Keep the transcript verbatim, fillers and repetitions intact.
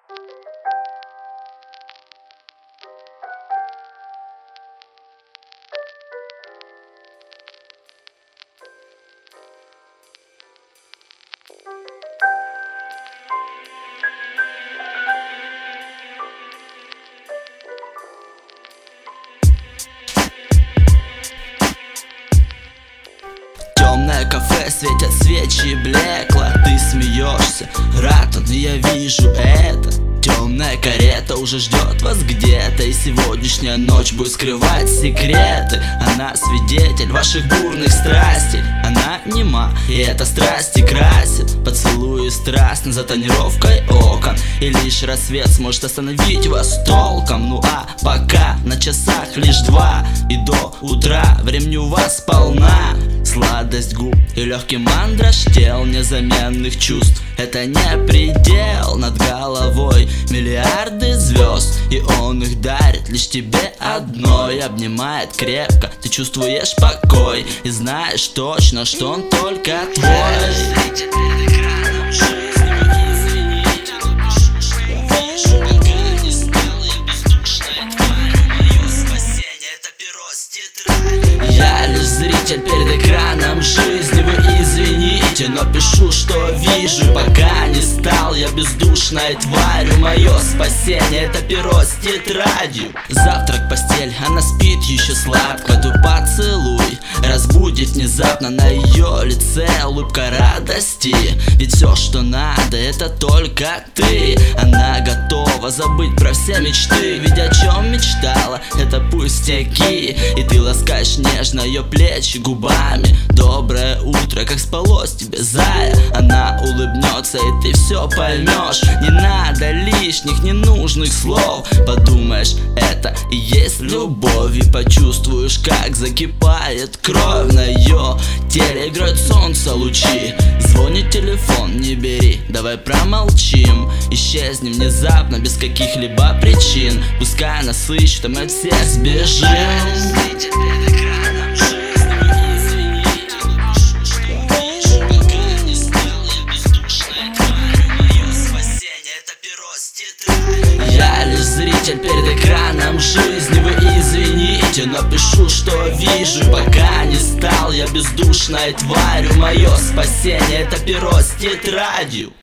Темное кафе, светят свечи, блекло. Ты смеешься, рад он, я вижу это. Темная карета уже ждет вас где-то, и сегодняшняя ночь будет скрывать секреты. Она свидетель ваших бурных страстей. Она нема, и эта страсти красит. Поцелуи страстно за тонировкой окон, и лишь рассвет сможет остановить вас толком. Ну а пока на часах лишь два, и до утра времени у вас полна. Сладость губ и легкий мандраж тел, незаменных чувств. Это не предел, над головой миллиарды звезд, и он их дарит лишь тебе одной. Обнимает крепко, ты чувствуешь покой и знаешь точно, что он только твой. Я лишь зритель перед экраном жизни, вы извините, но пишу, что вижу. Пока не стал я бездушной тварью, мое спасение — это перо с тетрадью. Завтрак, постель, она спит еще сладко. Твой поцелуй разбудит внезапно, на ее лице улыбка радости. Ведь все, что надо, это только ты. Она готова забыть про все мечты, ведь о чем мечтала, это пустяки. И ты ласкаешь нежно ее плечи губами. Доброе утро, как спалось тебе, зая? Она улыбнется, и ты все поймешь. Не надо лишних, ненужных слов. Подумаешь, это и есть любовь, и почувствуешь, как закипает кровь. На ее теле играет солнце лучи. Звонит телефон, не бери, давай промолчим. Исчезнем внезапно, без каких-либо причин. Пускай нас ищут, а мы от всех сбежим. Я лишь зритель перед экраном жизни, вы извините, но пишу, что вижу. Пока не стал я бездушной тварью, мое спасение — это перо с тетрадью.